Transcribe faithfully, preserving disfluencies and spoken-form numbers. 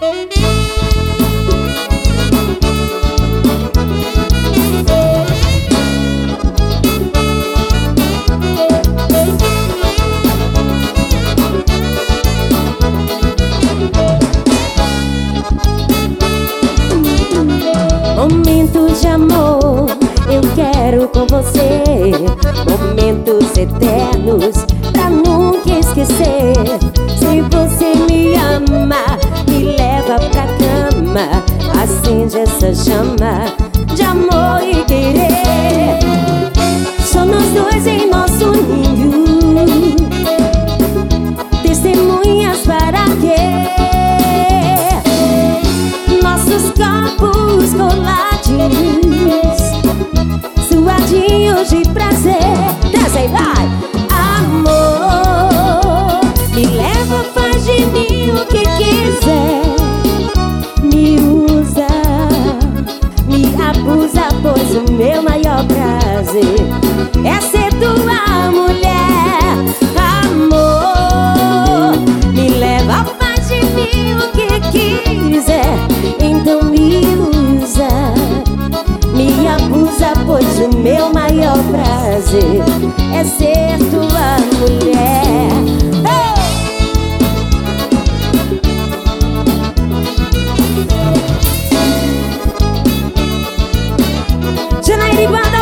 Momentos de amor eu quero com você, momentos eternos pra nunca esquecer. Se você me ama, me leva pra cama, acende essa chama de amor e querer. Só nós dois em nosso ninho, testemunhas para quê? Nossos corpos coladinhos, suadinhos de prazer. Dança e vai! Amor, me leva, faz de mim o que quiser. Me usa, me abusa, pois o meu maior prazer é ser tua mulher. Amor, me leva, faz de mim o que quiser. Então me usa, me abusa, pois o meu maior prazer é ser tua mulher. Oh! Janaína